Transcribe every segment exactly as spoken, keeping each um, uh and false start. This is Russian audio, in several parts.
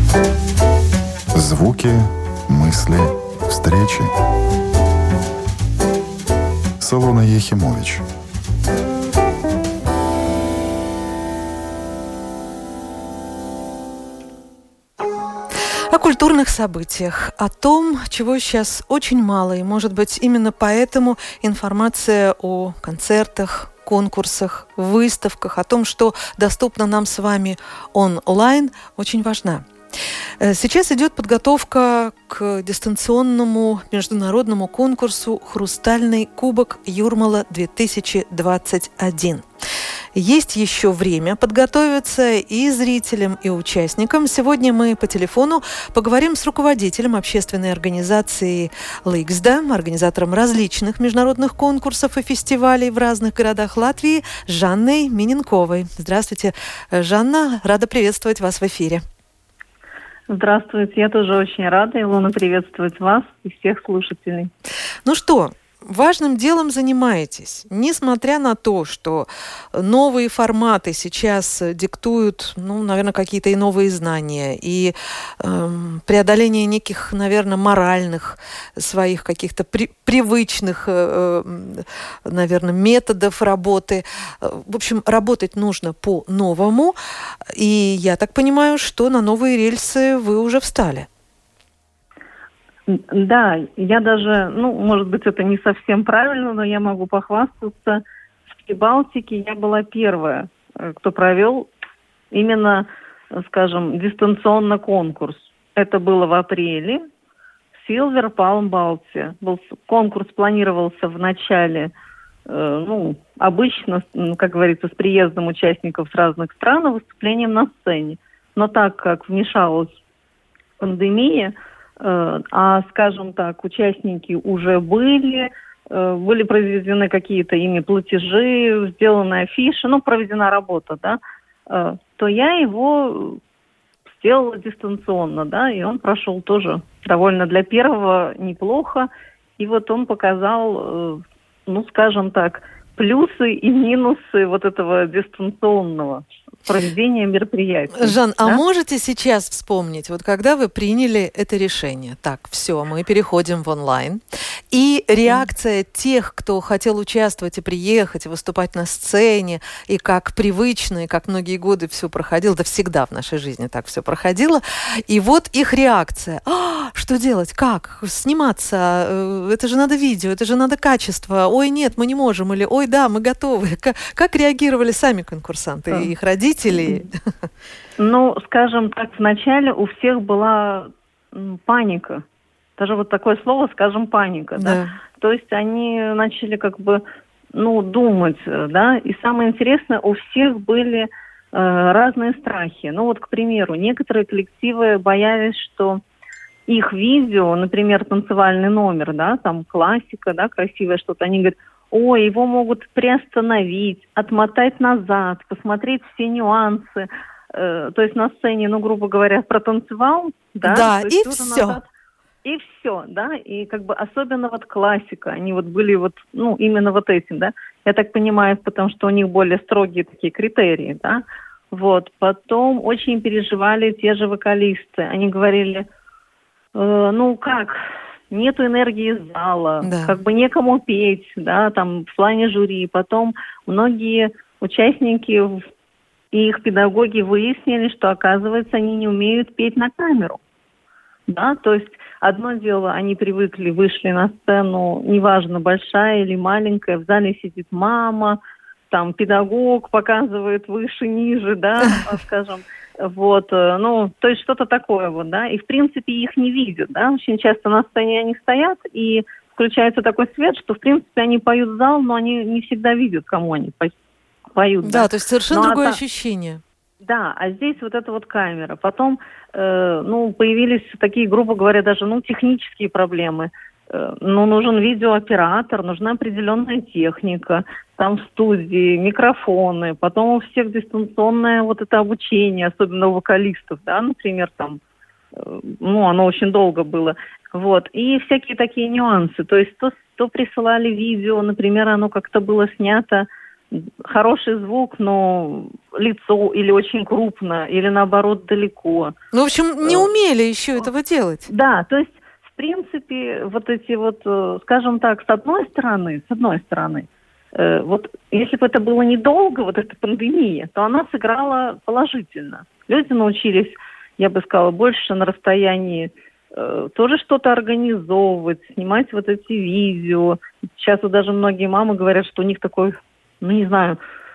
Звуки, мысли, встречи. Солона Ехимович. О культурных событиях, о том, чего сейчас очень мало, и, может быть, именно поэтому информация о концертах, конкурсах, выставках, о том, что доступно нам с вами онлайн, очень важна. Сейчас идет подготовка к дистанционному международному конкурсу «Хрустальный кубок Юрмала-две тысячи двадцать один». Есть еще время подготовиться и зрителям, и участникам. Сегодня мы по телефону поговорим с руководителем общественной организации «Ликсда», организатором различных международных конкурсов и фестивалей в разных городах Латвии, Жанной Миненковой. Здравствуйте, Жанна. Рада приветствовать вас в эфире. Здравствуйте. Я тоже очень рада, Илона, приветствовать вас и всех слушателей. Ну что, важным делом занимаетесь, несмотря на то, что новые форматы сейчас диктуют, ну, наверное, какие-то и новые знания, и э, преодоление неких, наверное, моральных своих каких-то при, привычных, э, наверное, методов работы. В общем, работать нужно по-новому, и я так понимаю, что на новые рельсы вы уже встали. Да, я даже, ну, может быть, это не совсем правильно, но я могу похвастаться. В Прибалтике я была первая, кто провел именно, скажем, дистанционно конкурс. Это было в апреле. Silver Palm Baltia. Был, конкурс планировался в начале, э, ну, обычно, как говорится, с приездом участников с разных стран, выступлением на сцене. Но так как вмешалась пандемия, а, скажем так, участники уже были, были произведены какие-то ими платежи, сделаны афиши, ну, проведена работа, да, то я его сделала дистанционно, да, и он прошел тоже довольно для первого неплохо, и вот он показал, ну, скажем так, плюсы и минусы вот этого дистанционного проведения мероприятий. Жан, да? А можете сейчас вспомнить, вот когда вы приняли это решение, так, все, мы переходим в онлайн, и реакция mm. тех, кто хотел участвовать и приехать, и выступать на сцене, и как привычно, и как многие годы все проходило, да всегда в нашей жизни так все проходило, и вот их реакция. А, что делать? Как? Сниматься? Это же надо видео, это же надо качество. Ой, нет, мы не можем. Или, ой, да, мы готовы. Как, как реагировали сами конкурсанты и их родители? Ну, скажем так, вначале у всех была м, паника. Даже вот такое слово, скажем, паника, да. да? То есть они начали как бы, ну, думать, да. И самое интересное, у всех были э, разные страхи. Ну, вот, к примеру, некоторые коллективы боялись, что их видео, например, танцевальный номер, да, там классика, да, красивое что-то, они говорят: ой, его могут приостановить, отмотать назад, посмотреть все нюансы. Э, то есть на сцене, ну, грубо говоря, протанцевал, да? Да, и все. Назад, и все, да? И как бы особенно вот классика, они вот были вот, ну, именно вот этим, да? Я так понимаю, потому что у них более строгие такие критерии, да? Вот. Потом очень переживали те же вокалисты. Они говорили, э, ну, как... Нету энергии зала, да. как бы некому петь, да, там, в плане жюри. Потом многие участники и их педагоги выяснили, что, оказывается, они не умеют петь на камеру. Да, то есть одно дело, они привыкли, вышли на сцену, неважно, большая или маленькая, в зале сидит мама, там, педагог показывает выше, ниже, да, скажем. Вот, ну, то есть что-то такое вот, да, и в принципе их не видят, да, очень часто на сцене они стоят, и включается такой свет, что в принципе они поют в зал, но они не всегда видят, кому они поют. Да, да, то есть совершенно но другое это... ощущение. Да, а здесь вот эта вот камера. Потом, э, ну, появились такие, грубо говоря, даже, ну, технические проблемы. Э, ну, нужен видеооператор, нужна определенная техника, там в студии, микрофоны, потом у всех дистанционное вот это обучение, особенно у вокалистов, да, например, там, э, ну, оно очень долго было, вот, и всякие такие нюансы, то есть то, то присылали видео, например, оно как-то было снято хороший звук, но лицо или очень крупно, или наоборот далеко. Ну, в общем, не умели еще этого делать. Да, то есть, в принципе, вот эти вот, скажем так, с одной стороны, с одной стороны, э, вот если бы это было недолго, вот эта пандемия, то она сыграла положительно. Люди научились, я бы сказала, больше на расстоянии э, тоже что-то организовывать, снимать вот эти видео. Сейчас вот даже многие мамы говорят, что у них такой, ну, не знаю,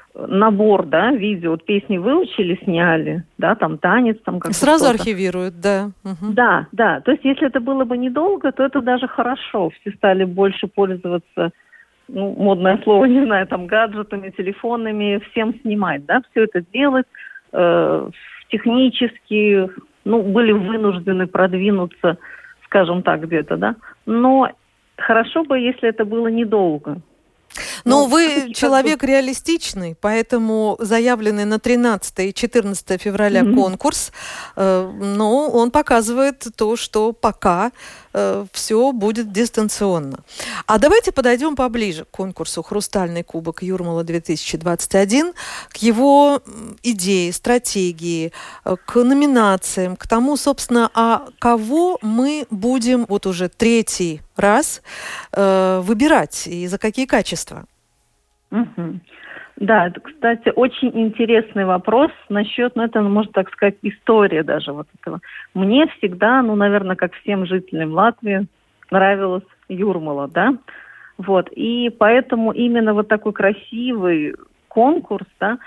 набор, да, видео, вот песни выучили, сняли, да, там танец, там как-то сразу что-то. Архивируют, да. Угу. Да, да, то есть если это было бы недолго, то это даже хорошо. Все стали больше пользоваться, ну, модное слово, не знаю, там, гаджетами, телефонами, всем снимать, да, все это делать, э, технически, ну, были вынуждены продвинуться, скажем так, где-то, да, но хорошо бы, если это было недолго. Но Ну, вы человек бы... реалистичный, поэтому заявленный на тринадцатое и четырнадцатое февраля mm-hmm. конкурс, э, ну, он показывает то, что пока э, все будет дистанционно. А давайте подойдем поближе к конкурсу «Хрустальный кубок Юрмала-две тысячи двадцать один», к его идее, стратегии, к номинациям, к тому, собственно, а кого мы будем вот уже третий раз э, выбирать и за какие качества? Угу. Да, это, кстати, очень интересный вопрос насчет, ну, это, можно так сказать, история даже вот этого. Мне всегда, ну, наверное, как всем жителям Латвии, нравилась Юрмала, да, вот, и поэтому именно вот такой красивый конкурс, да,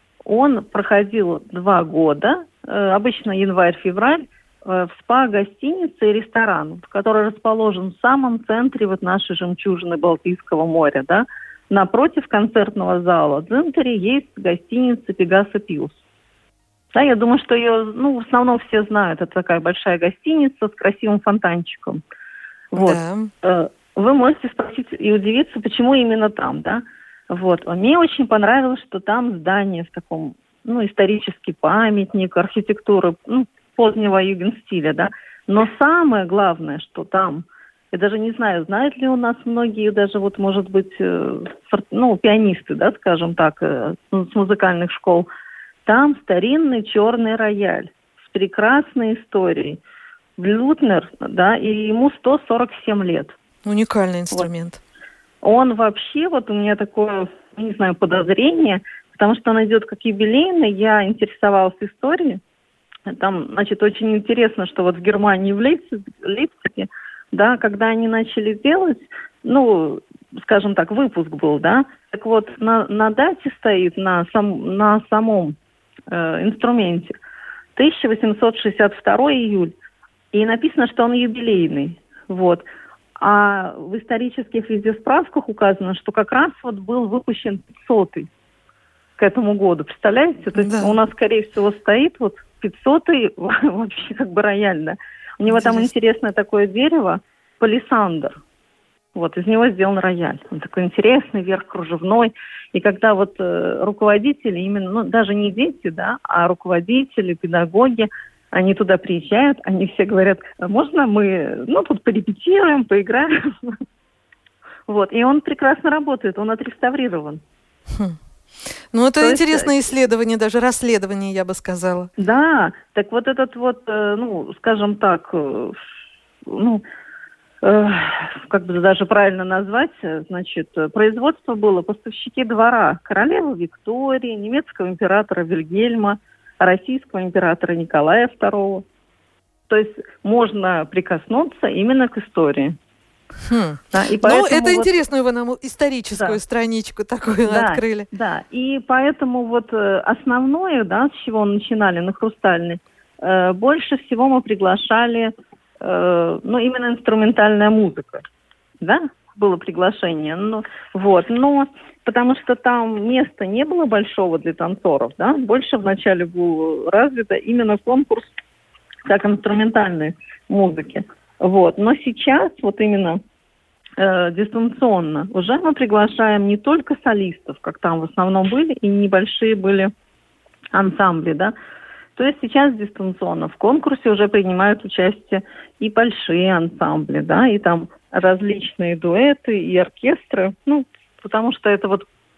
он проходил два года, э, обычно январь-февраль, э, в спа-гостинице и ресторан, который расположен в самом центре вот нашей жемчужины Балтийского моря, да. Напротив концертного зала в Дзинтере есть гостиница «Пегаса Пилс». Да, я думаю, что ее, ну, в основном все знают. Это такая большая гостиница с красивым фонтанчиком. Вот. Да. Вы можете спросить и удивиться, почему именно там, да? Вот. Мне очень понравилось, что там здание в таком, ну, исторический памятник, архитектуры, ну, позднего югенстиля, да. Но самое главное, что там... Я даже не знаю, знают ли у нас многие, даже вот, может быть, ну, пианисты, да, скажем так, с музыкальных школ. Там старинный черный рояль с прекрасной историей. Блютнер, да, и ему сто сорок семь лет. Уникальный инструмент. Вот. Он вообще, вот у меня такое, не знаю, подозрение, потому что он идет как юбилейный, я интересовалась историей. Там, значит, очень интересно, что вот в Германии, в Лейпциге, да, когда они начали делать, ну, скажем так, выпуск был, да, так вот, на, на дате стоит, на, сам, на самом э, инструменте тысяча восемьсот шестьдесят второй июль, и написано, что он юбилейный, вот. А в исторических везде справках указано, что как раз вот был выпущен пятисотый к этому году, представляете? То есть да. У нас, скорее всего, стоит вот пятисотый вообще как бы рояль, да. У него Интересно. Там интересное такое дерево, палисандр. Вот, из него сделан рояль. Он такой интересный, верх кружевной. И когда вот э, руководители, именно, ну, даже не дети, да, а руководители, педагоги, они туда приезжают, они все говорят, можно мы, ну, тут порепетируем, поиграем. Вот, и он прекрасно работает, он отреставрирован. Ну, это То интересное есть... исследование, даже расследование, я бы сказала. Да, так вот этот вот, ну, скажем так, ну, э, как бы даже правильно назвать, значит, производство было поставщики двора королевы Виктории, немецкого императора Вильгельма, российского императора Николая второго. То есть можно прикоснуться именно к истории. Хм. Да, и ну, это вот... интересную вы нам историческую да. страничку такую да, открыли. Да, и поэтому вот основное, да, с чего начинали на «Хрустальный», э, больше всего мы приглашали, э, ну, именно инструментальная музыка, да, было приглашение, ну, вот, но потому что там места не было большого для танцоров, да, больше вначале был развито именно конкурс как инструментальной музыки. Вот. Но сейчас вот именно э, дистанционно уже мы приглашаем не только солистов, как там в основном были, и небольшие были ансамбли, да. То есть сейчас дистанционно в конкурсе уже принимают участие и большие ансамбли, да, и там различные дуэты и оркестры, ну, потому что это вот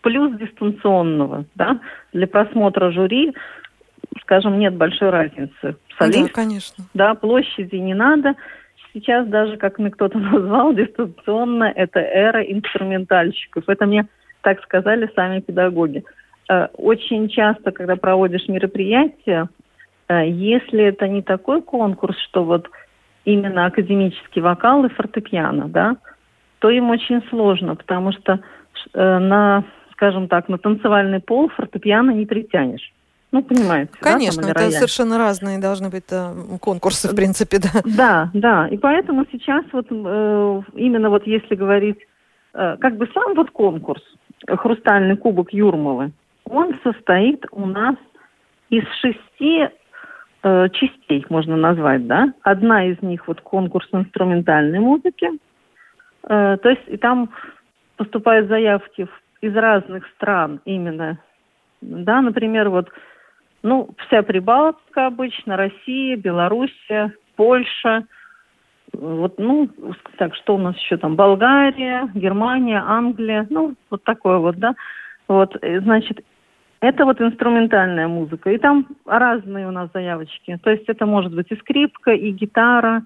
плюс дистанционного, да, для просмотра жюри, скажем, нет большой разницы. Солист, да, конечно. Да, площади не надо. Сейчас даже, как мне кто-то назвал, дистанционно это эра инструментальщиков. Это мне так сказали сами педагоги. Очень часто, когда проводишь мероприятие, если это не такой конкурс, что вот именно академический вокал и фортепиано, да, то им очень сложно, потому что на, скажем так, на танцевальный пол фортепиано не притянешь. Ну, понимаете, конечно, да, это совершенно разные должны быть да, конкурсы, в принципе, да. Да, да, и поэтому сейчас вот э, именно вот если говорить, э, как бы сам вот конкурс «Хрустальный кубок Юрмалы», он состоит у нас из шести э, частей, можно назвать, да. Одна из них вот конкурс инструментальной музыки, э, то есть и там поступают заявки из разных стран именно, да, например, вот Ну, вся Прибалтика обычно, Россия, Белоруссия, Польша, вот, ну, так, что у нас еще там, Болгария, Германия, Англия, ну, вот такое вот, да, вот, значит, это вот инструментальная музыка, и там разные у нас заявочки, то есть это может быть и скрипка, и гитара,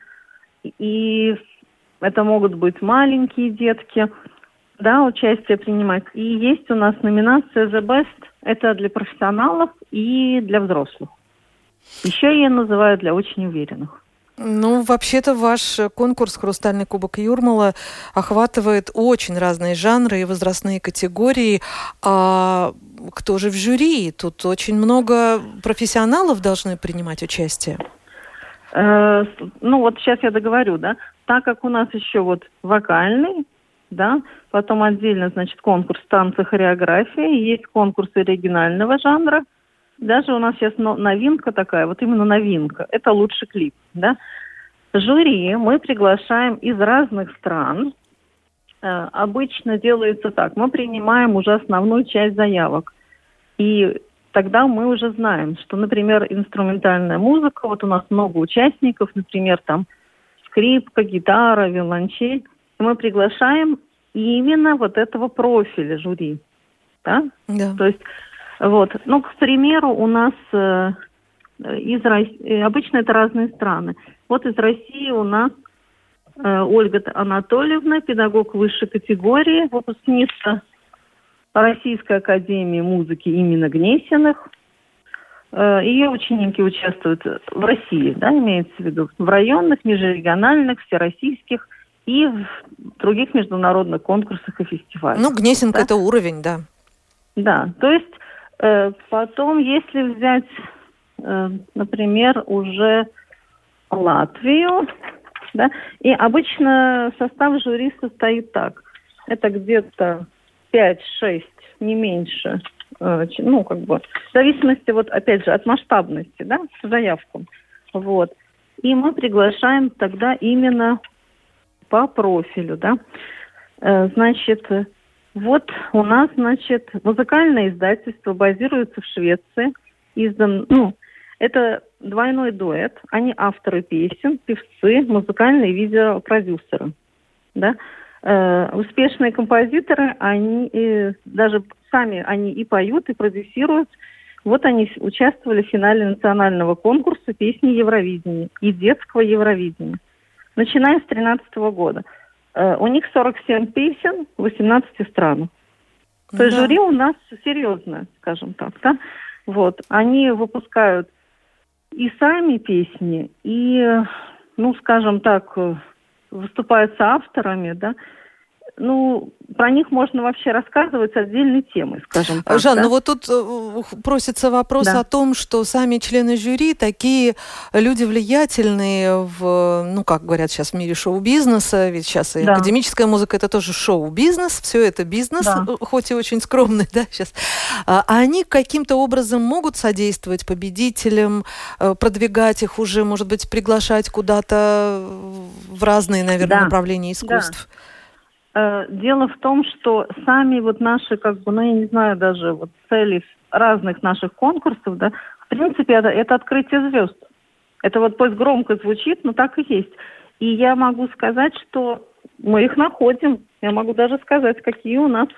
и это могут быть маленькие детки, да, участие принимать, и есть у нас номинация The Best, это для профессионалов и для взрослых. Еще ее называют для очень уверенных. Ну, вообще-то ваш конкурс «Хрустальный кубок Юрмала» охватывает очень разные жанры и возрастные категории. А кто же в жюри? Тут очень много профессионалов должны принимать участие. Э, ну, вот сейчас я договорю, да. Так как у нас еще вот вокальный, да, потом отдельно, значит, конкурс танца, хореография, есть конкурсы оригинального жанра. Даже у нас сейчас новинка такая, вот именно новинка, это лучший клип, да. Жюри мы приглашаем из разных стран. Э, обычно делается так, мы принимаем уже основную часть заявок. И тогда мы уже знаем, что, например, инструментальная музыка, вот у нас много участников, например, там скрипка, гитара, виолончель. Мы приглашаем именно вот этого профиля жюри, да? Да. То есть, вот, ну, к примеру, у нас э, из России, обычно это разные страны. Вот из России у нас э, Ольга Анатольевна, педагог высшей категории, выпускница Российской академии музыки имени Гнесиных. Э, ее ученики участвуют в России, да, имеется в виду, в районных, межрегиональных, всероссийских и в других международных конкурсах и фестивалях. Ну, Гнесинка да? это уровень, да. Да, то есть э, потом, если взять, э, например, уже Латвию, да, и обычно состав жюри состоит так. Это где-то пять-шесть, не меньше, э, ну, как бы, в зависимости, вот, опять же, от масштабности, да, заявку. Вот. И мы приглашаем тогда именно по профилю, да. Э, значит, вот у нас, значит, музыкальное издательство базируется в Швеции. Издан, ну, это двойной дуэт. Они авторы песен, певцы, музыкальные видеопродюсеры, да. Э, успешные композиторы, они э, даже сами они и поют, и продюсируют. Вот они участвовали в финале национального конкурса песни Евровидения и детского Евровидения, начиная с две тысячи тринадцатого года. Uh, у них сорок семь песен в восемнадцати странах. То есть да. Жюри у нас серьезное, скажем так, да? Вот. Они выпускают и сами песни, и, ну, скажем так, выступают с авторами, да? Ну, про них можно вообще рассказывать отдельной темой, скажем так. Жан, да? ну вот тут э, просится вопрос да. о том, что сами члены жюри такие люди влиятельные в, ну, как говорят сейчас в мире шоу-бизнеса, ведь сейчас и да. академическая музыка это тоже шоу-бизнес, все это бизнес, да. хоть и очень скромный, да, сейчас. А они каким-то образом могут содействовать победителям, продвигать их уже, может быть, приглашать куда-то в разные, наверное, да. направления искусств? Да. Дело в том, что сами вот наши, как бы, ну, я не знаю, даже вот цели разных наших конкурсов, да, в принципе, это, это открытие звезд. Это вот пусть громко звучит, но так и есть. И я могу сказать, что мы их находим. Я могу даже сказать, какие у нас вот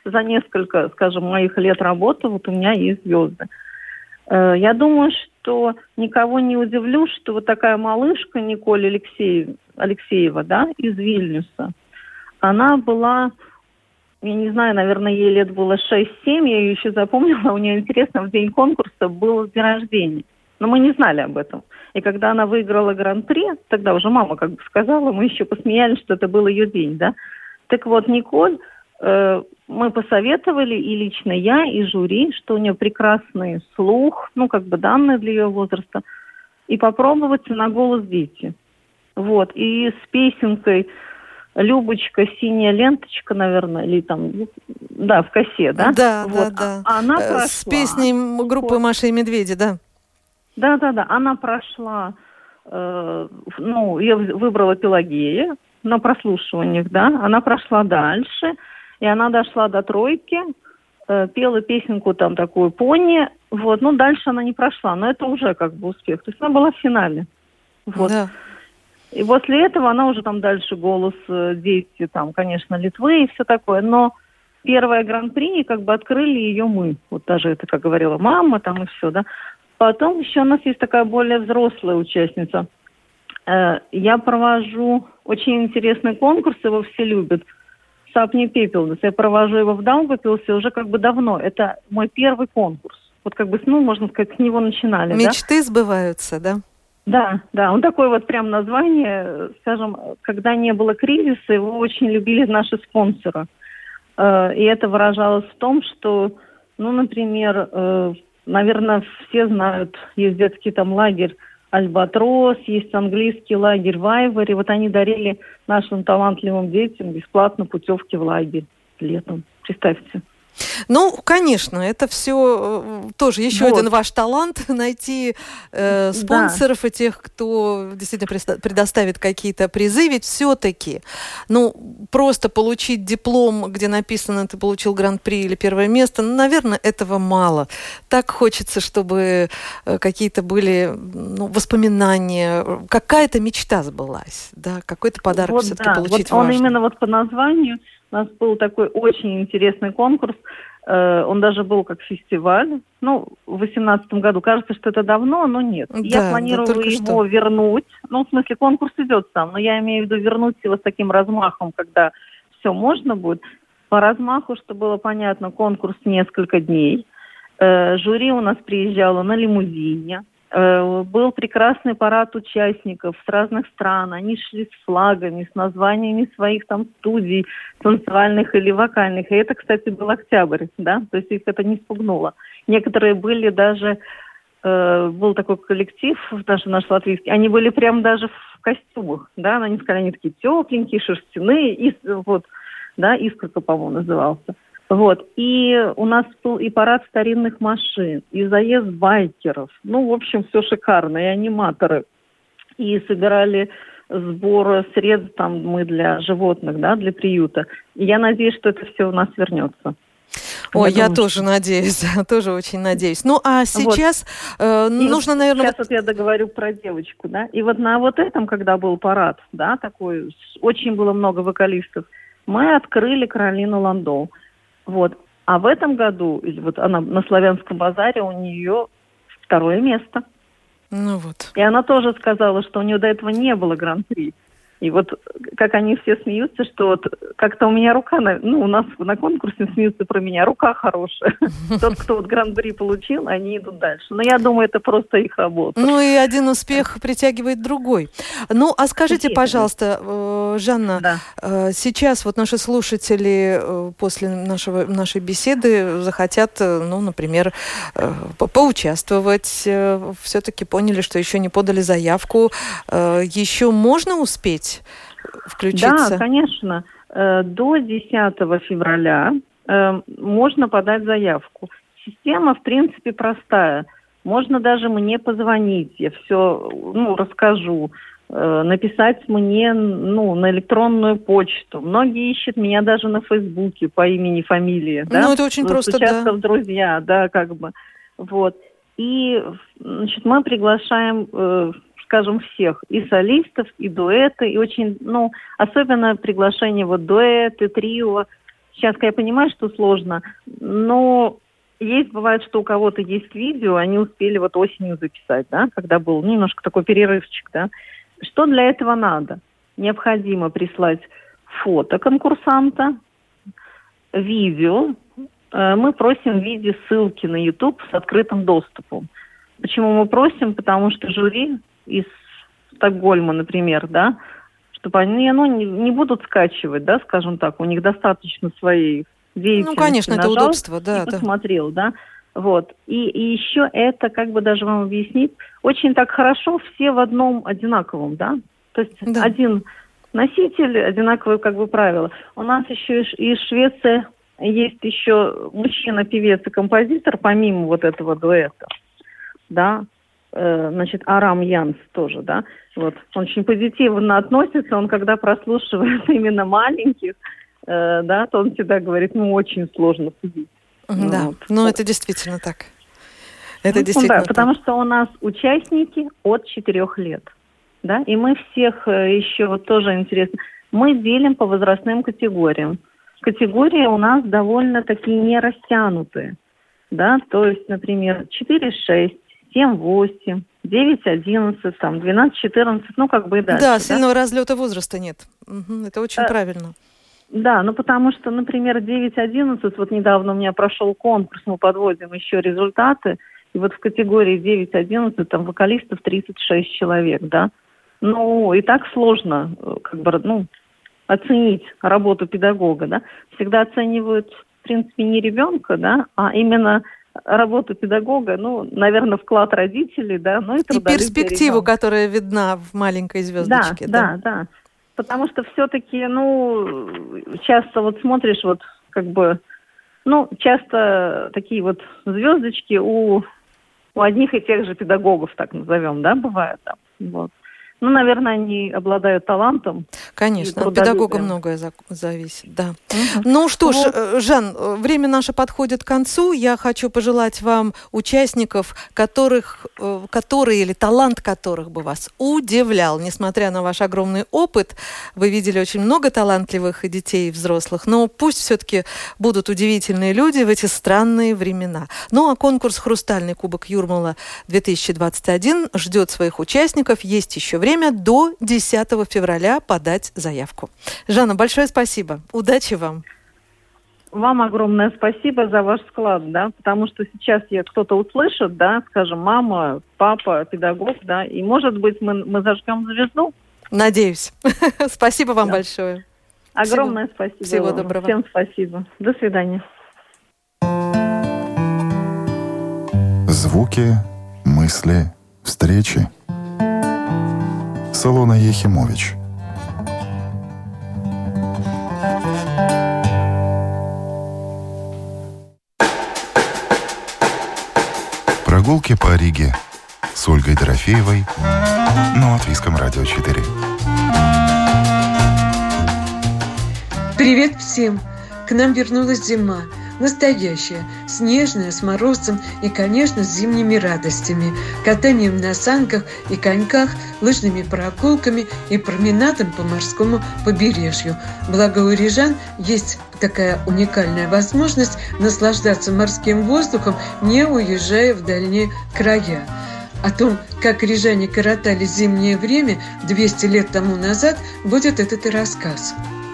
за несколько, скажем, моих лет работы вот у меня есть звезды. Э, я думаю, что никого не удивлю, что вот такая малышка Николь Алексеев, Алексеева, да, из Вильнюса, она была, я не знаю, наверное, ей лет было шесть-семь, я ее еще запомнила, у нее, интересно, в день конкурса был день рождения. Но мы не знали об этом. И когда она выиграла гран-при, тогда уже мама как бы сказала, мы еще посмеялись, что это был ее день, да. Так вот, Николь, э, мы посоветовали, и лично я, и жюри, что у нее прекрасный слух, ну, как бы данные для ее возраста, и попробовать на голос дети. Вот, и с песенкой «Любочка, синяя ленточка», наверное, или там, да, в косе, да? Да, вот. да, да. А, она э, прошла. С песней группы вот. «Маша и медведи», да? Да-да-да, она прошла, э, ну, ее выбрала Пелагея на прослушиваниях, да, она прошла дальше, и она дошла до тройки, э, пела песенку там такую «Пони», вот, ну, дальше она не прошла, но это уже как бы успех, то есть она была в финале, вот. Да. И после этого она уже там дальше «Голос дети», там, конечно, Литвы и все такое, но первое гран-при как бы открыли ее мы, вот даже это, как говорила мама, там и все, да. Потом еще у нас есть такая более взрослая участница. Я провожу очень интересный конкурс, его все любят. «Сапни Пепелдес». Я провожу его в Даугавпилсе уже как бы давно. Это мой первый конкурс. Вот как бы, ну, можно сказать, с него начинали. Мечты да? сбываются, да? Да, да. Он такой вот прям название, скажем, когда не было кризиса, его очень любили наши спонсоры. И это выражалось в том, что, ну, например, наверное, все знают, есть детский там лагерь «Альбатрос», есть английский лагерь в Айвори. Вот они дарили нашим талантливым детям бесплатно путевки в лагерь летом. Представьте. Ну, конечно, это все тоже еще вот. Один ваш талант найти э, спонсоров да. и тех, кто действительно предоставит какие-то призы, ведь все-таки, ну, просто получить диплом, где написано, ты получил гран-при или первое место, ну, наверное, этого мало. Так хочется, чтобы какие-то были ну, воспоминания, какая-то мечта сбылась, да, какой-то подарок вот все-таки да. получить вот важно. Он именно вот по названию. У нас был такой очень интересный конкурс. Э, он даже был как фестиваль. Ну, в восемнадцатом году. Кажется, что это давно, но нет. Да, я планирую да, его что. вернуть. Ну, в смысле, конкурс идет сам. Но я имею в виду вернуть его с таким размахом, когда все можно будет. По размаху, чтобы было понятно, конкурс несколько дней. Э, жюри у нас приезжало на лимузине. Был прекрасный парад участников с разных стран. Они шли с флагами, с названиями своих там студий, танцевальных или вокальных. И это, кстати, был октябрь, да, то есть их это не спугнуло. Некоторые были даже, э, был такой коллектив, даже наш латвийский, они были прям даже в костюмах, да, они сказали, они такие тепленькие, шерстяные, и, вот, да, «Искорка», по-моему, назывался. Вот, и у нас был и парад старинных машин, и заезд байкеров. Ну, в общем, все шикарно, и аниматоры. И собирали сбор средств там мы для животных, да, для приюта. И я надеюсь, что это все у нас вернется. Ой, я, я думаю, тоже что... надеюсь, тоже очень надеюсь. Ну, а сейчас вот. э, нужно, наверное... Сейчас вот я договорю про девочку, да. И вот на вот этом, когда был парад, да, такой, очень было много вокалистов, мы открыли Каролину Ландоу. Вот. А в этом году, вот она на Славянском базаре, у нее второе место. Ну вот. И она тоже сказала, что у нее до этого не было гран-при. И вот как они все смеются, что вот как-то у меня рука, на, ну, у нас на конкурсе смеются про меня, рука хорошая. Тот, кто вот гран-при получил, они идут дальше. Но я думаю, это просто их работа. Ну и один успех притягивает другой. Ну, а скажите, пожалуйста, Жанна, да. сейчас вот наши слушатели после нашего, нашей беседы захотят, ну, например, поучаствовать, все-таки поняли, что еще не подали заявку. Еще можно успеть включиться? Да, конечно. До десятого февраля можно подать заявку. Система, в принципе, простая. Можно даже мне позвонить, я все ну, расскажу, написать мне ну, на электронную почту. Многие ищут меня даже на Фейсбуке по имени, фамилии. Ну, да? Это очень просто, да. в друзья, да, как бы. Вот. И, значит, мы приглашаем... скажем, всех, и солистов, и дуэты, и очень, ну, особенно приглашение вот дуэты, трио, сейчас я понимаю, что сложно, но есть, бывает, что у кого-то есть видео, они успели вот осенью записать, да, когда был немножко такой перерывчик, да. Что для этого надо? Необходимо прислать фото конкурсанта, видео. Мы просим в виде ссылки на YouTube с открытым доступом. Почему мы просим? Потому что жюри из Стокгольма, например, да, чтобы они ну, не, не будут скачивать, да, скажем так, у них достаточно своей деятельности. Ну, конечно, нажал, это удобство, да. И посмотрел, да. Вот. И, и еще это, как бы даже вам объяснить, очень так хорошо все в одном одинаковом, да. То есть да. один носитель, одинаковые как бы правила. У нас еще из, из Швеции есть еще мужчина-певец и композитор, помимо вот этого дуэта, да, э, значит, Арам Янс тоже, да, вот, он очень позитивно относится, он когда прослушивает именно маленьких, э, да, то он всегда говорит, ну, очень сложно судить. Да, вот. ну, это действительно так. Это ну, действительно да, так. потому что у нас участники от четырех лет, да, и мы всех э, еще, вот тоже интересно, мы делим по возрастным категориям. Категории у нас довольно такие не растянутые, да, то есть, например, четыре шесть, семь восемь, девять одиннадцать, там, двенадцать четырнадцать, ну, как бы и дальше. Да, да? сильного разлета возраста нет. Угу, это очень а, правильно. Да, ну, потому что, например, девять одиннадцать, вот недавно у меня прошел конкурс, мы подводим еще результаты, и вот в категории девять одиннадцать там вокалистов тридцать шесть человек, да. Ну, и так сложно, как бы, ну, оценить работу педагога, да, всегда оценивают, в принципе, не ребенка, да, а именно работу педагога, ну, наверное, вклад родителей, да, ну и трудолюбие и перспективу, ребенка. Которая видна в маленькой звездочке. Да, да, да, да. Потому что все-таки, ну, часто вот смотришь, вот, как бы, ну, часто такие вот звездочки у, у одних и тех же педагогов, так назовем, да, бывают там, вот. Ну, наверное, они обладают талантом. Конечно, от педагога многое за- зависит, да. Uh-huh. Ну что ж, вот. Жан, время наше подходит к концу. Я хочу пожелать вам участников, которых, которые или талант которых бы вас удивлял, несмотря на ваш огромный опыт. Вы видели очень много талантливых и детей, и взрослых, но пусть все-таки будут удивительные люди в эти странные времена. Ну а конкурс «Хрустальный кубок Юрмала-две тысячи двадцать один» ждет своих участников. Есть еще время. Время до десятого февраля подать заявку. Жанна, большое спасибо. Удачи вам. Вам огромное спасибо за ваш вклад, да, потому что сейчас я кто-то услышит, да, скажем, мама, папа, педагог, да, и, может быть, мы, мы зажгем звезду. Надеюсь. Спасибо вам да. большое. Огромное Всего, спасибо. Всего вам. доброго. Всем спасибо. До свидания. Звуки, мысли, встречи. Солона Ехимович. Прогулки по Риге с Ольгой Дорофеевой на Латвийском радио четыре. Привет всем! К нам вернулась зима. Настоящая, снежная, с морозцем и, конечно, с зимними радостями, катанием на санках и коньках, лыжными прогулками и променадом по морскому побережью. Благо у рижан есть такая уникальная возможность наслаждаться морским воздухом, не уезжая в дальние края. О том, как рижане коротали зимнее время двести лет тому назад, будет этот и рассказ.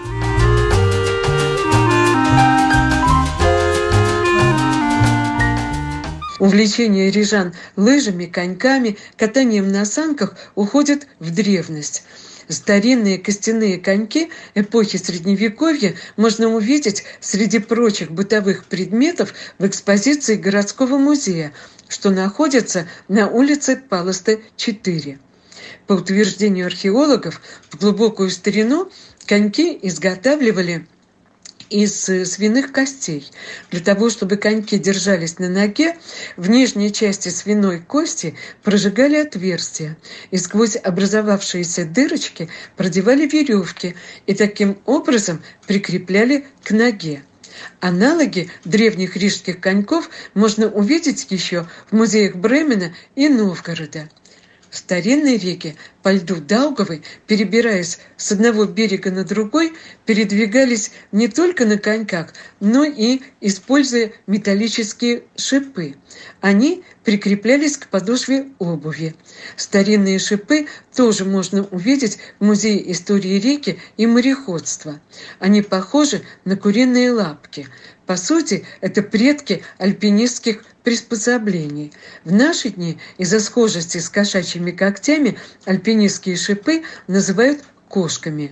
Увлечение рижан лыжами, коньками, катанием на санках уходит в древность. Старинные костяные коньки эпохи Средневековья можно увидеть среди прочих бытовых предметов в экспозиции городского музея, что находится на улице Палоста четыре. По утверждению археологов, в глубокую старину коньки изготавливали из свиных костей. Для того, чтобы коньки держались на ноге, в нижней части свиной кости прожигали отверстия, и сквозь образовавшиеся дырочки продевали веревки и таким образом прикрепляли к ноге. Аналоги древних рижских коньков можно увидеть еще в музеях Бремена и Новгорода. Старинные реки по льду Даугавы, перебираясь с одного берега на другой, передвигались не только на коньках, но и используя металлические шипы. Они прикреплялись к подошве обуви. Старинные шипы тоже можно увидеть в Музее истории реки и мореходства. Они похожи на куриные лапки. По сути, это предки альпинистских приспособлений. В наши дни из-за схожести с кошачьими когтями альпинистские шипы называют кошками.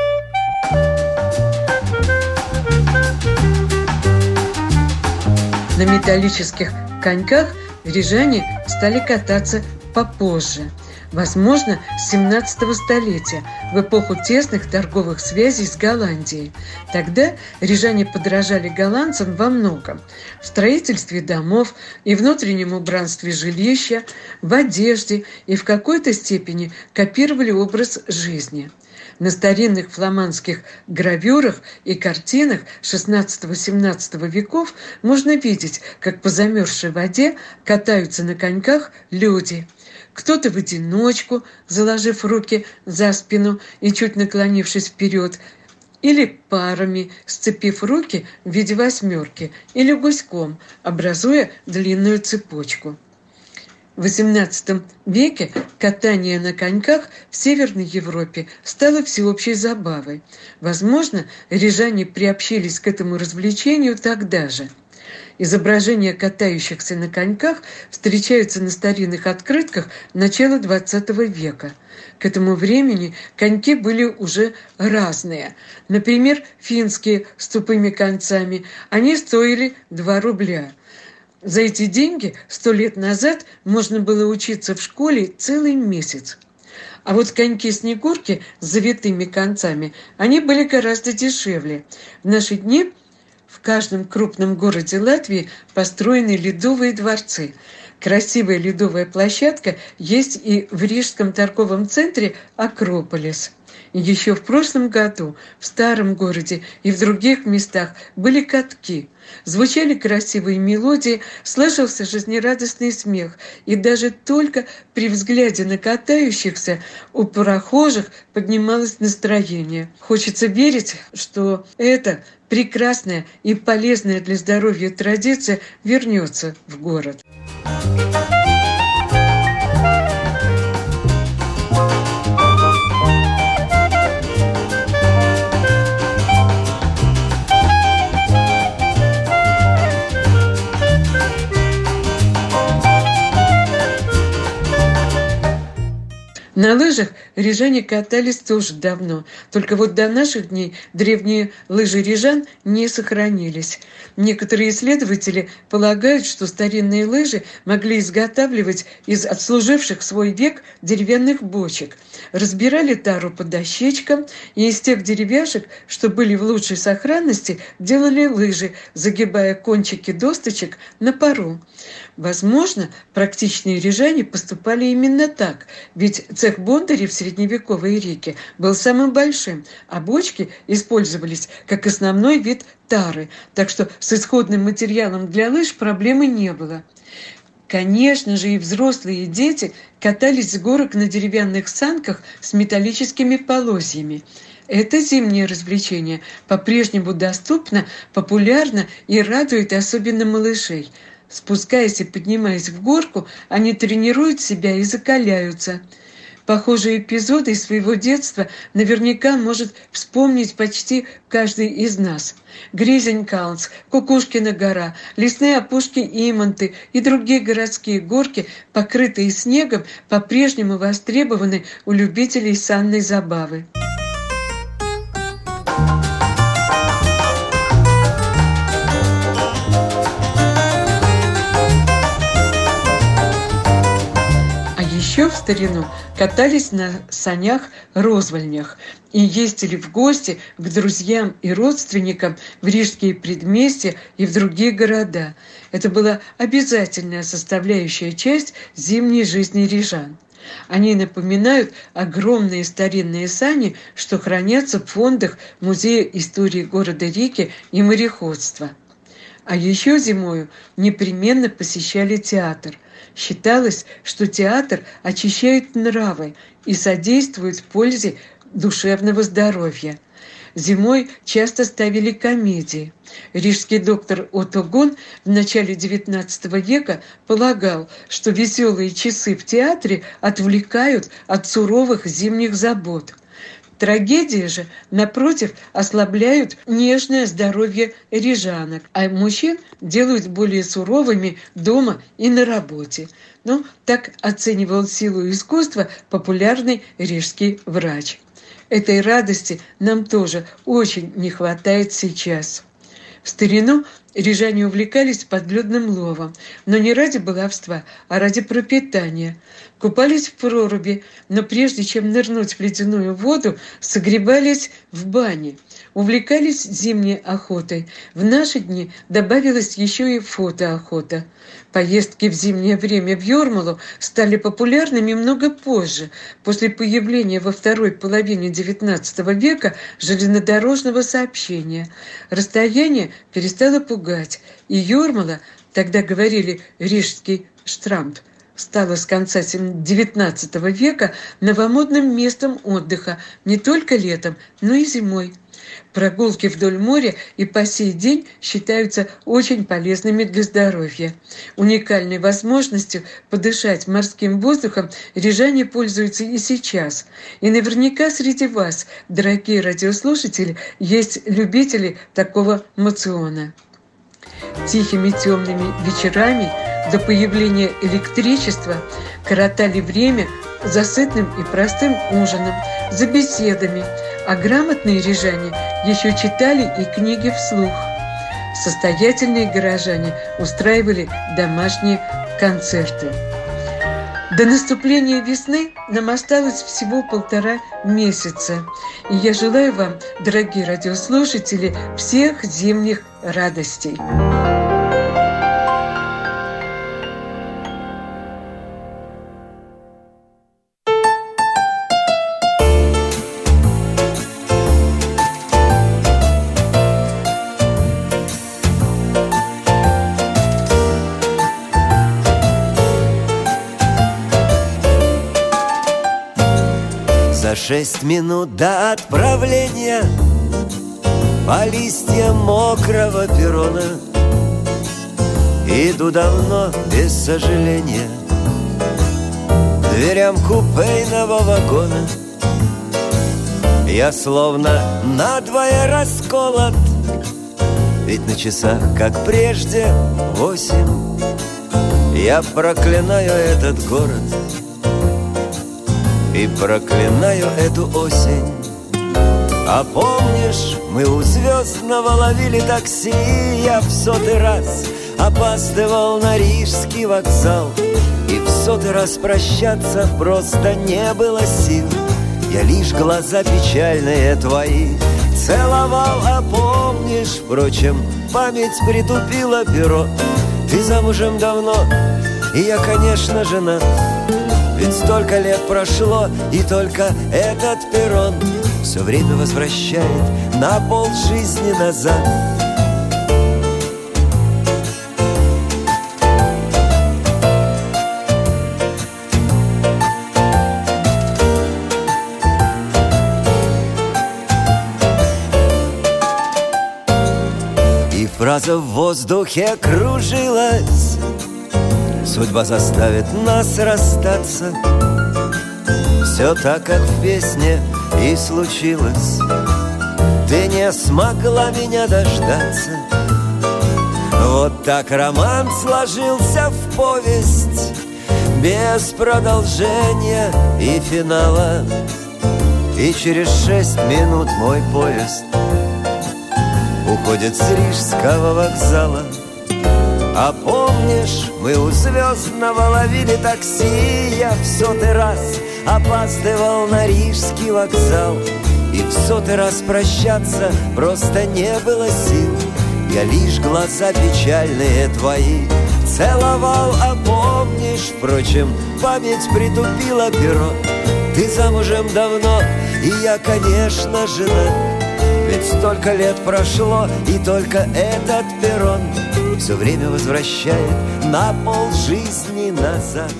На металлических коньках рижане стали кататься попозже. Возможно, с семнадцатого столетия, в эпоху тесных торговых связей с Голландией. Тогда рижане подражали голландцам во многом. В строительстве домов и внутреннем убранстве жилища, в одежде и в какой-то степени копировали образ жизни. На старинных фламандских гравюрах и картинах шестнадцатого-семнадцатого веков можно видеть, как по замерзшей воде катаются на коньках люди. Кто-то в одиночку, заложив руки за спину и чуть наклонившись вперед, или парами, сцепив руки в виде восьмерки, или гуськом, образуя длинную цепочку. В восемнадцатом веке катание на коньках в Северной Европе стало всеобщей забавой. Возможно, рижане приобщились к этому развлечению тогда же. Изображения катающихся на коньках встречаются на старинных открытках начала двадцатого века. К этому времени коньки были уже разные. Например, финские с тупыми концами. Они стоили два рубля. За эти деньги сто лет назад можно было учиться в школе целый месяц. А вот коньки-снегурки с завитыми концами, они были гораздо дешевле. В наши дни в каждом крупном городе Латвии построены ледовые дворцы. Красивая ледовая площадка есть и в рижском торговом центре «Акрополис». И еще в прошлом году в старом городе и в других местах были катки. Звучали красивые мелодии, слышался жизнерадостный смех. И даже только при взгляде на катающихся у прохожих поднималось настроение. Хочется верить, что эта прекрасная и полезная для здоровья традиция вернется в город. На лыжах рижане катались тоже давно, только вот до наших дней древние лыжи рижан не сохранились. Некоторые исследователи полагают, что старинные лыжи могли изготавливать из отслуживших свой век деревянных бочек. Разбирали тару по дощечкам, и из тех деревяшек, что были в лучшей сохранности, делали лыжи, загибая кончики досточек на пару. Возможно, практичные рижане поступали именно так, ведь цех бондарей в средневековой Риге был самым большим, а бочки использовались как основной вид тары, так что с исходным материалом для лыж проблемы не было. Конечно же, и взрослые, и дети катались с горок на деревянных санках с металлическими полозьями. Это зимнее развлечение по-прежнему доступно, популярно и радует особенно малышей. Спускаясь и поднимаясь в горку, они тренируют себя и закаляются. Похожие эпизоды из своего детства наверняка может вспомнить почти каждый из нас. Гризенкаунс, Кукушкина гора, лесные опушки Иманты и другие городские горки, покрытые снегом, по-прежнему востребованы у любителей санной забавы. Еще в старину катались на санях-розвальнях и ездили в гости к друзьям и родственникам в рижские предместья и в другие города. Это была обязательная составляющая часть зимней жизни рижан. Они напоминают огромные старинные сани, что хранятся в фондах Музея истории города Риги и мореходства. А еще зимою непременно посещали театр. Считалось, что театр очищает нравы и содействует пользе душевного здоровья. Зимой часто ставили комедии. Рижский доктор Отто Гон в начале девятнадцатого века полагал, что веселые часы в театре отвлекают от суровых зимних забот. Трагедии же, напротив, ослабляют нежное здоровье рижанок, а мужчин делают более суровыми дома и на работе. Ну, так оценивал силу искусства популярный рижский врач. Этой радости нам тоже очень не хватает сейчас. В старину рижане увлекались подледным ловом, но не ради баловства, а ради пропитания. Купались в проруби, но прежде чем нырнуть в ледяную воду, согревались в бане. Увлекались зимней охотой. В наши дни добавилась еще и фотоохота. Поездки в зимнее время в Юрмалу стали популярными много позже, после появления во второй половине девятнадцатого века железнодорожного сообщения. Расстояние перестало пугать, и Юрмала, тогда говорили рижский Штрамп, стала с конца девятнадцатого века новомодным местом отдыха не только летом, но и зимой. Прогулки вдоль моря и по сей день считаются очень полезными для здоровья. Уникальной возможностью подышать морским воздухом рижане пользуются и сейчас. И наверняка среди вас, дорогие радиослушатели, есть любители такого моциона. Тихими темными вечерами до появления электричества коротали время за сытным и простым ужином, за беседами, а грамотные рижане еще читали и книги вслух. Состоятельные горожане устраивали домашние концерты. До наступления весны нам осталось всего полтора месяца. И я желаю вам, дорогие радиослушатели, всех зимних радостей. За шесть минут до отправления по листьям мокрого перрона иду давно без сожаления к дверям купейного вагона. Я словно надвое расколот, ведь на часах, как прежде, восемь. Я проклинаю этот город и проклинаю эту осень. А помнишь, мы у Звездного ловили такси, я в сотый раз опаздывал на Рижский вокзал, и в сотый раз прощаться просто не было сил. Я лишь глаза печальные твои целовал. А помнишь, впрочем, память притупила перо, ты замужем давно, и я, конечно, женат. Ведь столько лет прошло, и только этот перрон все время возвращает на полжизни назад. И фраза в воздухе кружилась: судьба заставит нас расстаться. Все так, как в песне и случилось. Ты не смогла меня дождаться. Вот так роман сложился в повесть, без продолжения и финала. И через шесть минут мой поезд уходит с Рижского вокзала. А помнишь, мы у Звездного ловили такси, я в сотый раз опаздывал на Рижский вокзал, и в сотый раз прощаться просто не было сил. Я лишь глаза печальные твои целовал. А помнишь, впрочем, память притупила перо, ты замужем давно, и я, конечно, женат. Ведь столько лет прошло, и только этот перрон все время возвращает на полжизни назад.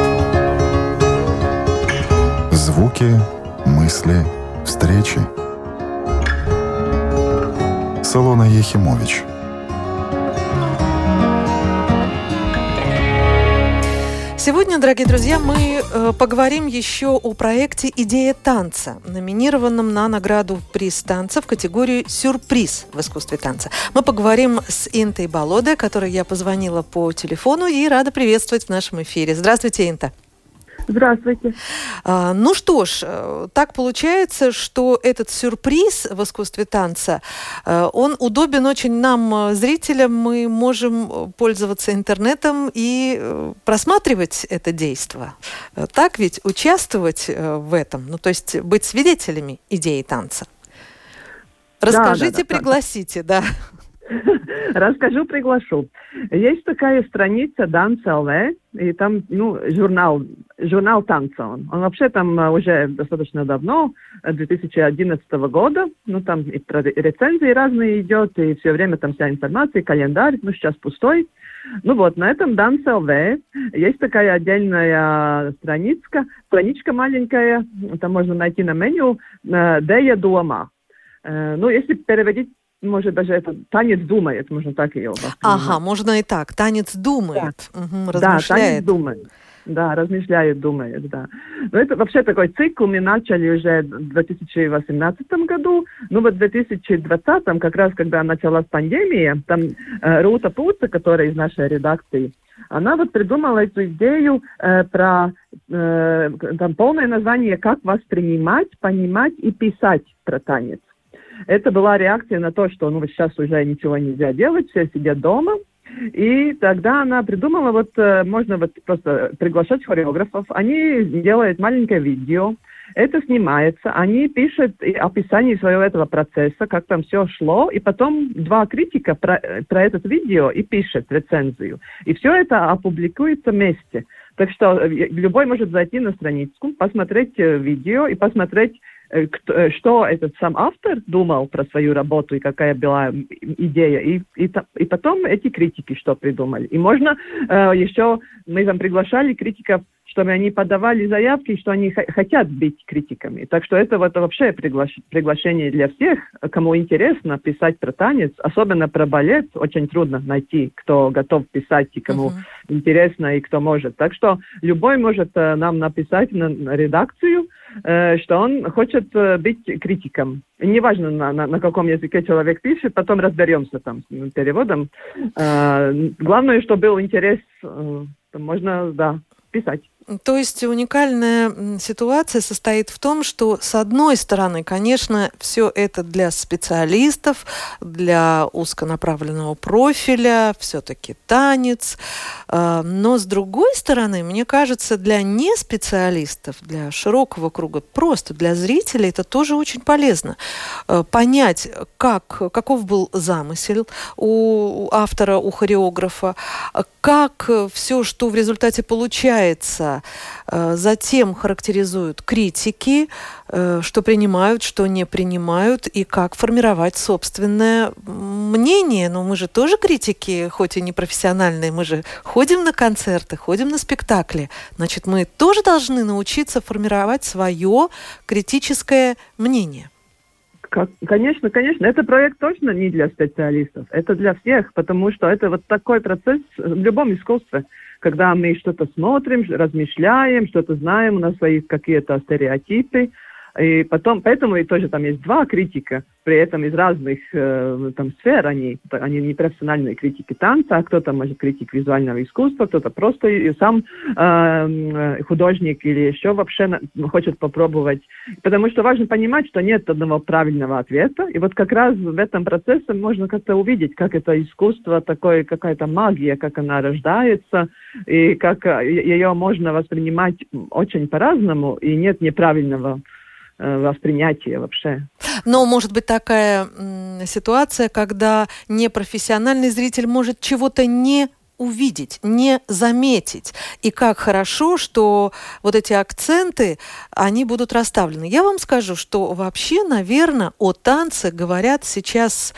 Звуки, мысли, встречи. Солона Ехимович. Сегодня, дорогие друзья, мы э, поговорим еще о проекте «Идея танца», номинированном на награду «Приз танца» в категории «Сюрприз в искусстве танца». Мы поговорим с Интой Болоде, которой я позвонила по телефону и рада приветствовать в нашем эфире. Здравствуйте, Инта. Здравствуйте. А, ну что ж, так получается, что этот сюрприз в искусстве танца, он удобен очень нам, зрителям. Мы можем пользоваться интернетом и просматривать это действо. Так ведь? Участвовать в этом, ну то есть быть свидетелями идеи танца. Расскажите, да, да, да, пригласите, да. Расскажу, приглашу. Есть такая страница Dance точка эл ви, и там, ну, журнал, журнал танца он. Он вообще там уже достаточно давно, две тысячи одиннадцатого года, ну, там и рецензии разные идет, и все время там вся информация, календарь, ну, сейчас пустой. Ну вот, на этом Dance точка эл ви есть такая отдельная страничка, страничка маленькая, там можно найти на меню «Дея дома». Ну, если переводить, может, даже это «Танец думает», можно так ее воспринимать. Ага, можно и так. «Танец думает». Да, угу, да, «Танец думает». Да, размышляет, думает, да. Но это вообще такой цикл мы начали уже в две тысячи восемнадцатом году. Ну вот в две тысячи двадцатом, как раз когда началась пандемия, там э, Рута Пуца, которая из нашей редакции, она вот придумала эту идею э, про э, там полное название «Как воспринимать, понимать и писать про танец». Это была реакция на то, что ну, сейчас уже ничего нельзя делать, все сидят дома. И тогда она придумала, вот можно вот просто приглашать хореографов. Они делают маленькое видео, это снимается, они пишут описание своего этого процесса, как там все шло, и потом два критика про, про это видео и пишет рецензию. И все это опубликуется вместе. Так что любой может зайти на страницу, посмотреть видео и посмотреть, что этот сам автор думал про свою работу и какая была идея, и, и, и потом эти критики что придумали. И можно э, еще, мы там приглашали критиков, чтобы они подавали заявки, что они х- хотят быть критиками. Так что это вот вообще приглаш- приглашение для всех, кому интересно писать про танец, особенно про балет, очень трудно найти, кто готов писать и кому uh-huh. интересно и кто может. Так что любой может э, нам написать на, на редакцию, э, что он хочет э, быть критиком. Неважно, на, на, на каком языке человек пишет, потом разберемся там с переводом. Э, главное, что был интерес, э, можно, да, писать. То есть уникальная ситуация состоит в том, что, с одной стороны, конечно, все это для специалистов, для узконаправленного профиля, все-таки танец, но, с другой стороны, мне кажется, для неспециалистов, для широкого круга, просто для зрителей, это тоже очень полезно. Понять, как, каков был замысел у автора, у хореографа, как все, что в результате получается, затем характеризуют критики, что принимают, что не принимают, и как формировать собственное мнение. Но мы же тоже критики, хоть и не профессиональные, мы же ходим на концерты, ходим на спектакли. Значит, мы тоже должны научиться формировать свое критическое мнение. Конечно, конечно. Это проект точно не для специалистов. Это для всех, потому что это вот такой процесс в любом искусстве. Когда мы что-то смотрим, размышляем, что-то знаем, у нас есть какие-то стереотипы. И потом, поэтому и тоже там есть два критика, при этом из разных э, там сфер, они, они не профессиональные критики танца, а кто-то, может, критик визуального искусства, кто-то просто и сам э, художник или еще вообще на, хочет попробовать. Потому что важно понимать, что нет одного правильного ответа, и вот как раз в этом процессе можно как-то увидеть, как это искусство, такое, какая-то магия, как она рождается, и как ее можно воспринимать очень по-разному, и нет неправильного восприятие вообще. Но может быть такая м, ситуация, когда непрофессиональный зритель может чего-то не увидеть, не заметить. И как хорошо, что вот эти акценты, они будут расставлены. Я вам скажу, что вообще, наверное, о танце говорят сейчас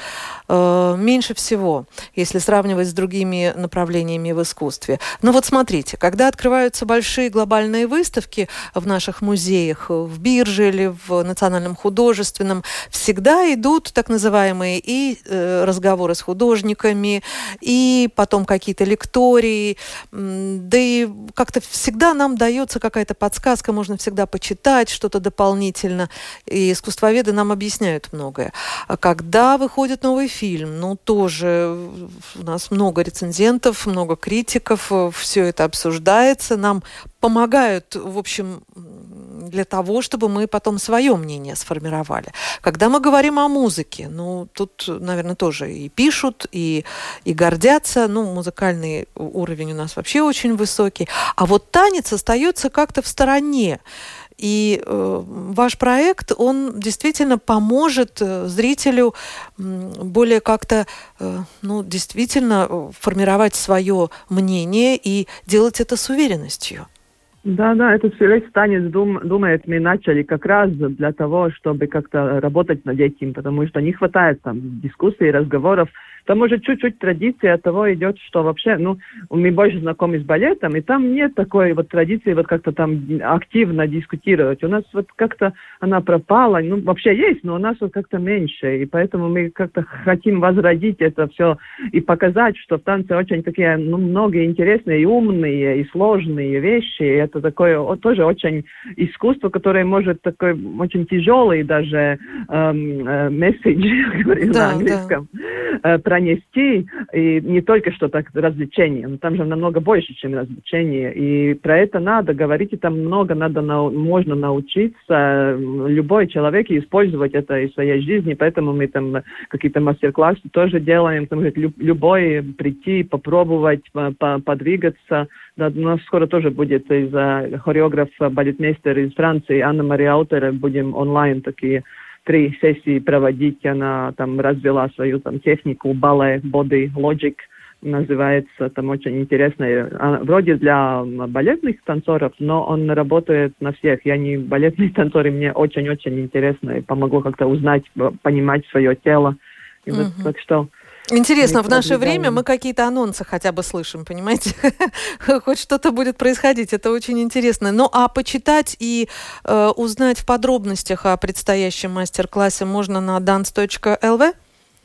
э, меньше всего, если сравнивать с другими направлениями в искусстве. Но вот смотрите, когда открываются большие глобальные выставки в наших музеях, в Бирже или в Национальном художественном, всегда идут так называемые и э, разговоры с художниками, и потом какие-то лектории, да и как-то всегда нам дается какая-то подсказка, можно всегда почитать что-то дополнительно, и искусствоведы нам объясняют многое. А когда выходит новый фильм, ну тоже у нас много рецензентов, много критиков, все это обсуждается, нам помогают, в общем, для того, чтобы мы потом свое мнение сформировали. Когда мы говорим о музыке, ну, тут, наверное, тоже и пишут, и, и гордятся. Ну, музыкальный уровень у нас вообще очень высокий. А вот танец остается как-то в стороне. И э, ваш проект, он действительно поможет э, зрителю э, более как-то, э, ну, действительно э, формировать свое мнение и делать это с уверенностью. Да, да, этот весь танец, дум, думает, мы начали как раз для того, чтобы как-то работать над этим, потому что не хватает там дискуссий, разговоров. Там уже чуть-чуть традиция от того идет, что вообще, ну, мы больше знакомы с балетом, и там нет такой вот традиции вот как-то там активно дискутировать. У нас вот как-то она пропала, ну, вообще есть, но у нас вот как-то меньше, и поэтому мы как-то хотим возродить это все и показать, что в танце очень такие, ну, многие интересные и умные, и сложные вещи, и это такое вот, тоже очень искусство, которое может такой очень тяжелый даже месседж, эм, говорю да, на английском, да. пронести, и не только что так развлечение, но там же намного больше, чем развлечение, и про это надо говорить, и там много надо, можно научиться, любой человек использовать это в своей жизни, поэтому мы там какие-то мастер-классы тоже делаем, там, любой прийти, попробовать, подвигаться. Да, у нас скоро тоже будет из хореограф, балетмейстер из Франции, Анна-Мария Аутера, будем онлайн такие три сессии проводить. Она там развела свою там технику балет, body, logic называется, там очень интересная. Она, вроде для балетных танцоров, но он работает на всех. Я не балетный танцор, и мне очень-очень интересно, и помогло как-то узнать, понимать свое тело. И вот, uh-huh. так что... Интересно, в наше время мы какие-то анонсы хотя бы слышим, понимаете? Хоть что-то будет происходить, это очень интересно. Ну, а почитать и э, узнать в подробностях о предстоящем мастер-классе можно на данс точка эл ви?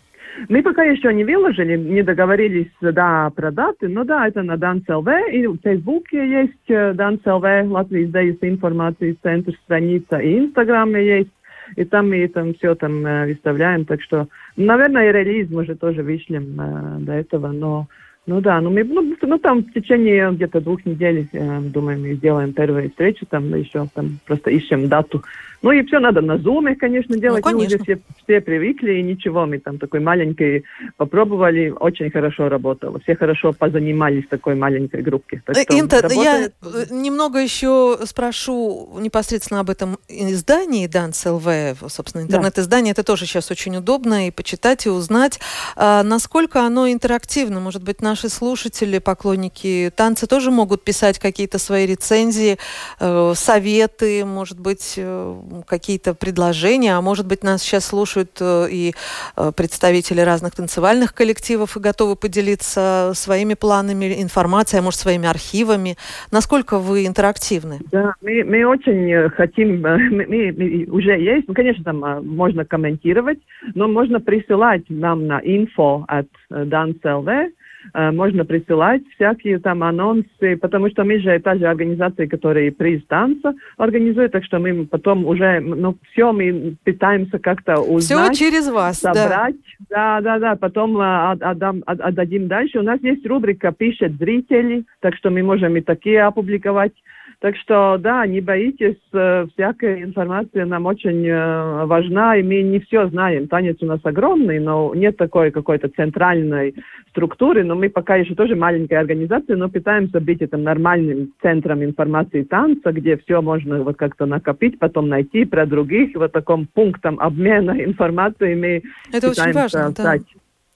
Мы пока еще не выложили, не договорились, да, про даты, но да, это на данс точка эл ви, и в Фейсбуке есть данс точка эл ви, Латвия издается информации, центр, страница, и Инстаграме есть. И там мы там все там э, выставляем, так что, наверное, и релиз мы же тоже вышлем э, до этого, но, ну да, ну мы, ну, ну там в течение где-то двух недель, э, думаем, мы сделаем первую встречу, там еще там просто ищем дату. Ну и все надо на зуме, конечно, делать. Ну, конечно. Люди все, все привыкли, и ничего, мы там такой маленькой попробовали, очень хорошо работало. Все хорошо позанимались в такой маленькой группе. Так что Инта, работает... я немного еще спрошу непосредственно об этом издании данс точка эл ви, собственно, интернет-издание. Да. Это тоже сейчас очень удобно и почитать, и узнать, а, насколько оно интерактивно. Может быть, наши слушатели, поклонники танца тоже могут писать какие-то свои рецензии, э, советы, может быть, э, какие-то предложения, а может быть, нас сейчас слушают и представители разных танцевальных коллективов и готовы поделиться своими планами, информацией, а может, своими архивами. Насколько вы интерактивны? Да, мы, мы очень хотим, мы, мы, мы уже есть, ну, конечно, там можно комментировать, но можно присылать нам на info at данс точка эл ви, можно присылать всякие там анонсы, потому что мы же та же организация, которая приз танца организует, так что мы потом уже, ну, все мы пытаемся как-то узнать. Все через вас, собрать. Да, да, да, да. Потом отдам, отдадим дальше. У нас есть рубрика «Пишет зрители», так что мы можем и такие опубликовать. Так что, да, не боитесь, всякая информация нам очень э, важна, и мы не все знаем. Танец у нас огромный, но нет такой какой-то центральной структуры, но мы пока еще тоже маленькая организация, но пытаемся быть этим нормальным центром информации танца, где все можно вот как-то накопить, потом найти про других, вот таком пунктом обмена информацией мы Это пытаемся очень важно, стать. Да.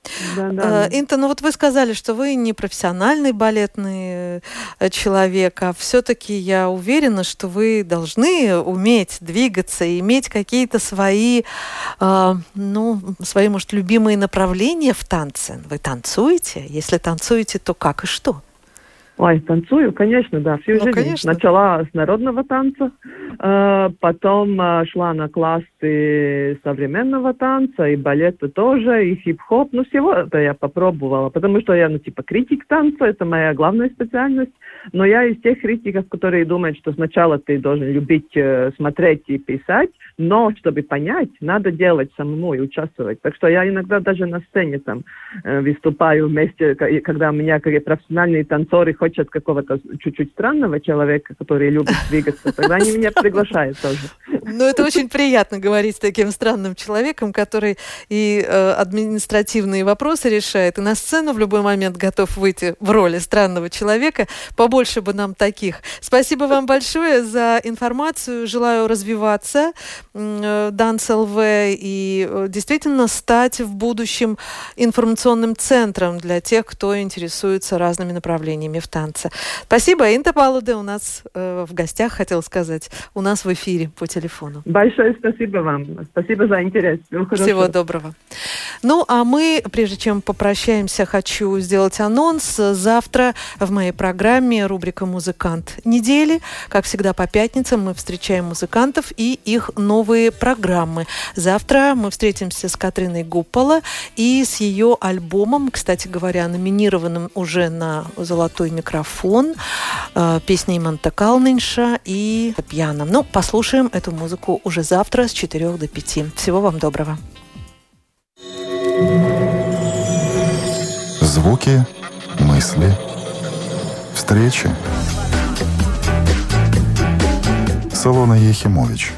Да, да. Инта, ну вот вы сказали, что вы не профессиональный балетный человек, а все-таки я уверена, что вы должны уметь двигаться и иметь какие-то свои, э, ну, свои, может, любимые направления в танце. Вы танцуете? Если танцуете, то как и что? Ой, танцую, конечно, да, всю ну, жизнь. Конечно. Начала с народного танца, э, потом э, шла на классы современного танца, и балета тоже, и хип-хоп. Ну, всего это я попробовала, потому что я, ну, типа, критик танца, это моя главная специальность. Но я из тех критиков, которые думают, что сначала ты должен любить э, смотреть и писать, но чтобы понять, надо делать самому и участвовать. Так что я иногда даже на сцене там э, выступаю вместе, когда у меня как профессиональные танцоры хотят какого-то чуть-чуть странного человека, который любит двигаться, тогда они меня приглашают тоже. Ну, это очень приятно говорить с таким странным человеком, который и э, административные вопросы решает, и на сцену в любой момент готов выйти в роли странного человека. Побольше бы нам таких. Спасибо вам большое за информацию. Желаю развиваться э, Данс эл ви и э, действительно стать в будущем информационным центром для тех, кто интересуется разными направлениями в танце. Спасибо. Инта Палуде у нас э, в гостях, хотела сказать, у нас в эфире по телефону. Большое спасибо вам. Спасибо за интерес. Всего хорошего. Всего доброго. Ну, а мы, прежде чем попрощаемся, хочу сделать анонс. Завтра в моей программе рубрика «Музыкант недели». Как всегда, по пятницам мы встречаем музыкантов и их новые программы. Завтра мы встретимся с Катриной Гуппала и с ее альбомом, кстати говоря, номинированным уже на «Золотой микрофон», э, песней Иманта Калнинша и «Пьяном». Ну, послушаем эту музыку уже завтра с четырех до пяти. Всего вам доброго. Звуки, мысли, встречи. Солона Ехимович.